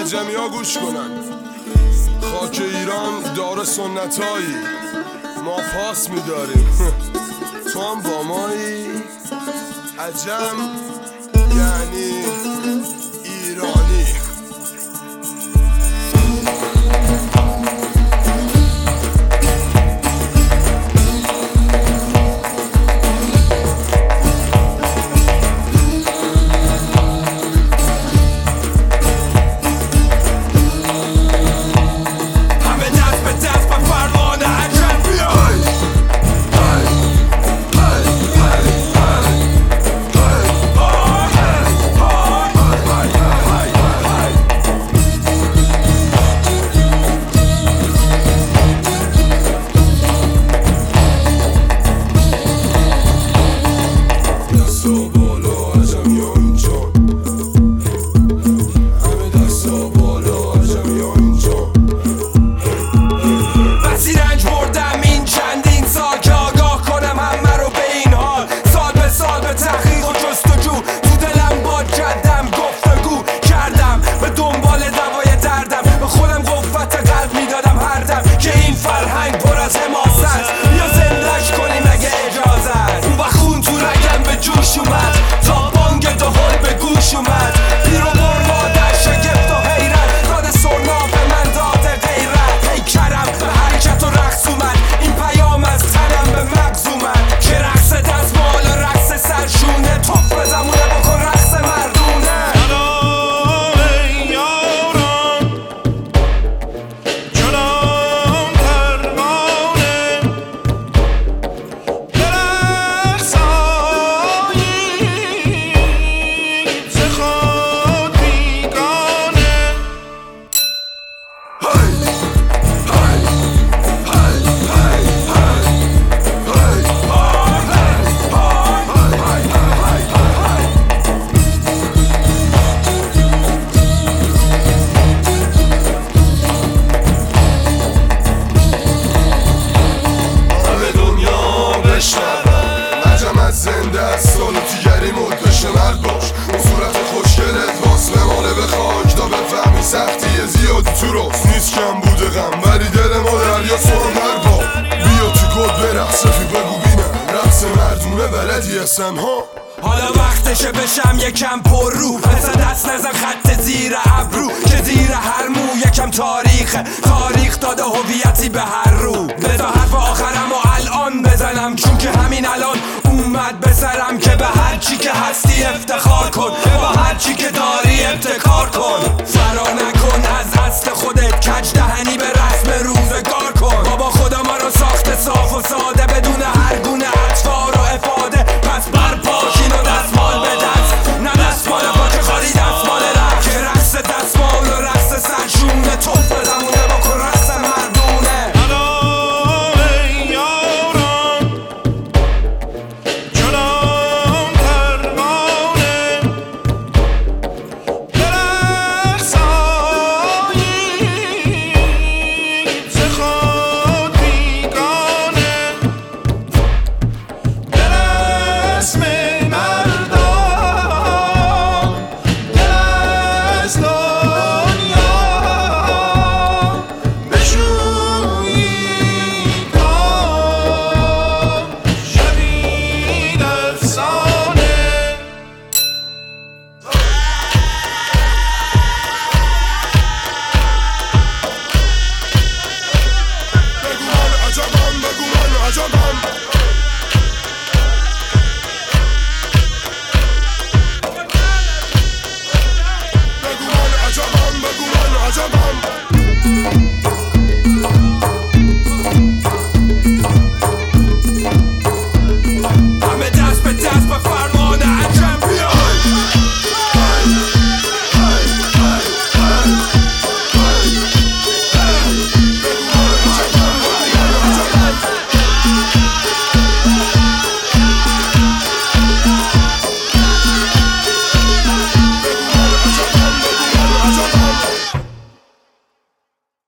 عجمی ها گوش کنن. خاک ایران داره سنتایی، ما پاس میداریم تو هم با مایی. عجم یعنی ایرانی. سالو تیگری مدش مرد باش، صورت خوشگلت واسه ماله به خاک تا بفهمی سختی زیادی تو راست نیست. کم بوده غم ولی دل ما دریا سوانر با. بیا تو کد برقص فی بگو بینم رقص مردونه بلدی هستن ها. حالا وقتشه بشم یکم پر رو، پس دست نزن خط زیر ابرو که زیر هر مو یکم تاریخه. تاریخ داده هویتی به هر رو. بذار حرف آخرم و الان بزنم چون که همین الان اومد به سرم که به هر چی که هستی افتخار کن، با هر چی که داری